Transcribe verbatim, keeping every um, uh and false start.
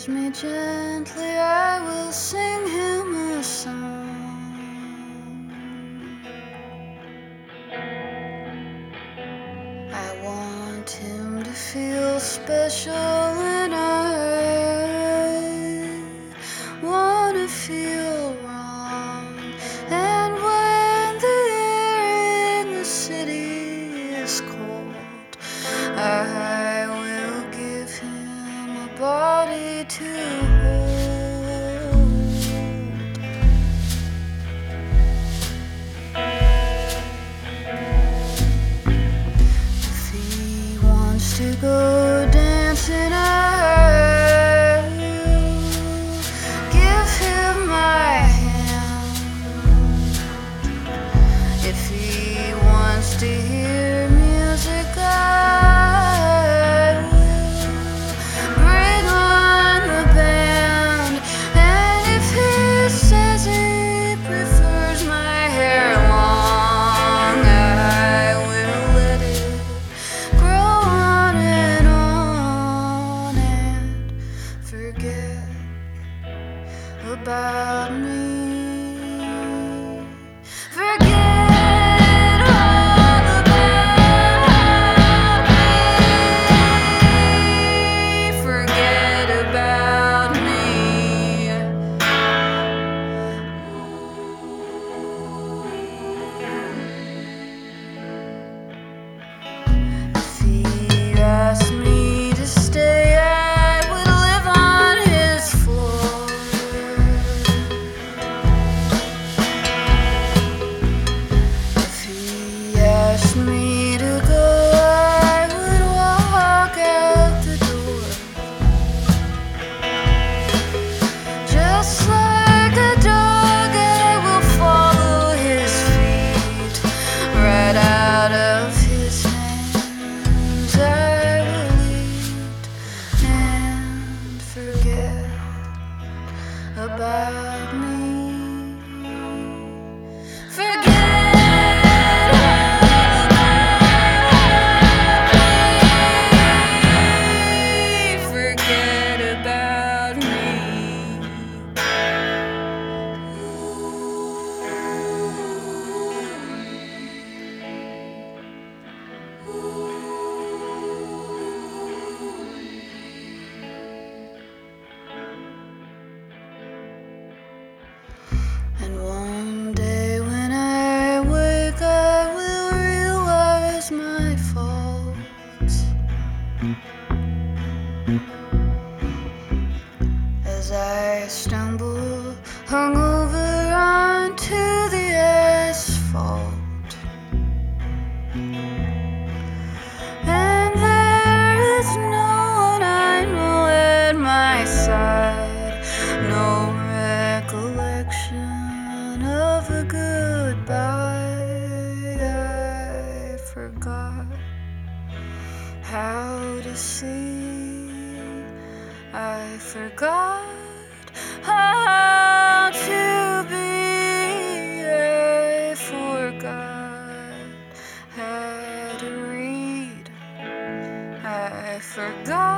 kisses me gently, I will sing him a song. I want him to feel special, and I want to feel wrong. And when the air in the city is cold, I will give him a body to hold. If he wants to go dancing, I will give him my hand. If he wants to hear music, I will bring on the band. And if he says he prefers my hair long, I will let it grow on and on, and forget about me. Forget all about me. Forget about me. If he asked me to stay, I would live on his floor. If he asked me to go, I would walk out the door. Just like a dog, I will follow his feet, right out of his hands. I will eat and forget about me. Forget about me. Forget about me. And one day when I wake, I will realize my faults. As I stumble hungover onto the asphalt, and there is no one I know at my side, no recollection of a goodbye. I forgot how to see. I forgot how to be. I forgot how to read. I forgot